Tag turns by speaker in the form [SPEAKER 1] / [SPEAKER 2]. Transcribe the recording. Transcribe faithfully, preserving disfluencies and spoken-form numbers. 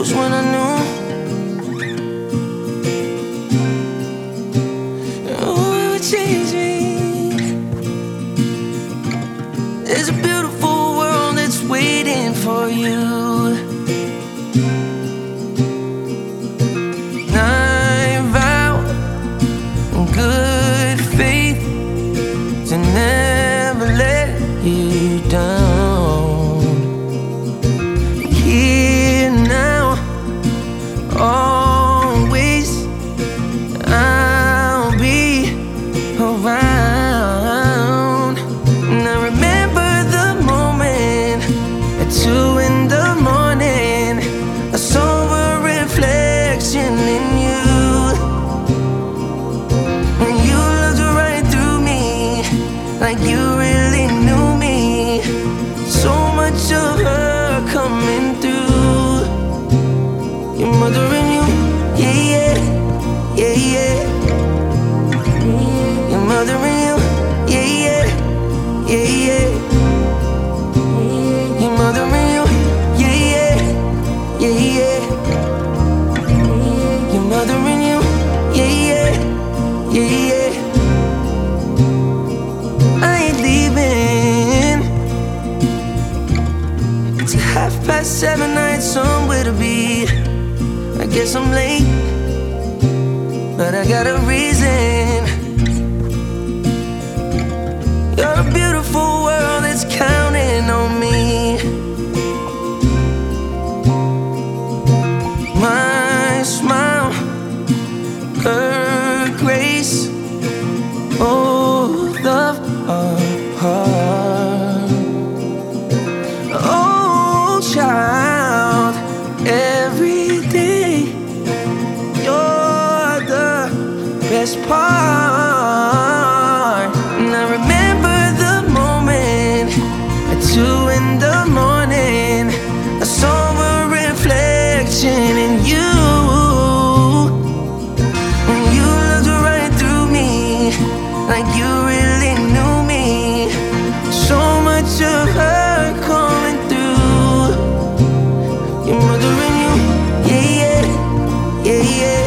[SPEAKER 1] close when I knew. Oh, it would change me. There's a beautiful world that's waiting for you. I vow in good faith to never let you down. Here now, always, I'll be around. And I remember the moment at two in the morning, I saw a reflection in you. When you looked right through me, like you really knew me. So much of her coming through. Your mother and you, yeah, yeah, yeah, yeah. Your mother and you, yeah, yeah, yeah, yeah. Your mother and you, yeah, yeah, yeah, yeah. Your mother and you, yeah, yeah, yeah, yeah. I ain't leaving. It's half past seven, I had somewhere to be. I guess I'm late, but I got a reason. You're a beautiful world that's counting on me. My smile, her grace, both of our heart. Oh, child, every day you're the best part. And I remember the moment at two in the morning, I saw a reflection in you. When you looked right through me, like you really knew me. So much of her coming through. Your mother and you, yeah, yeah, yeah, yeah.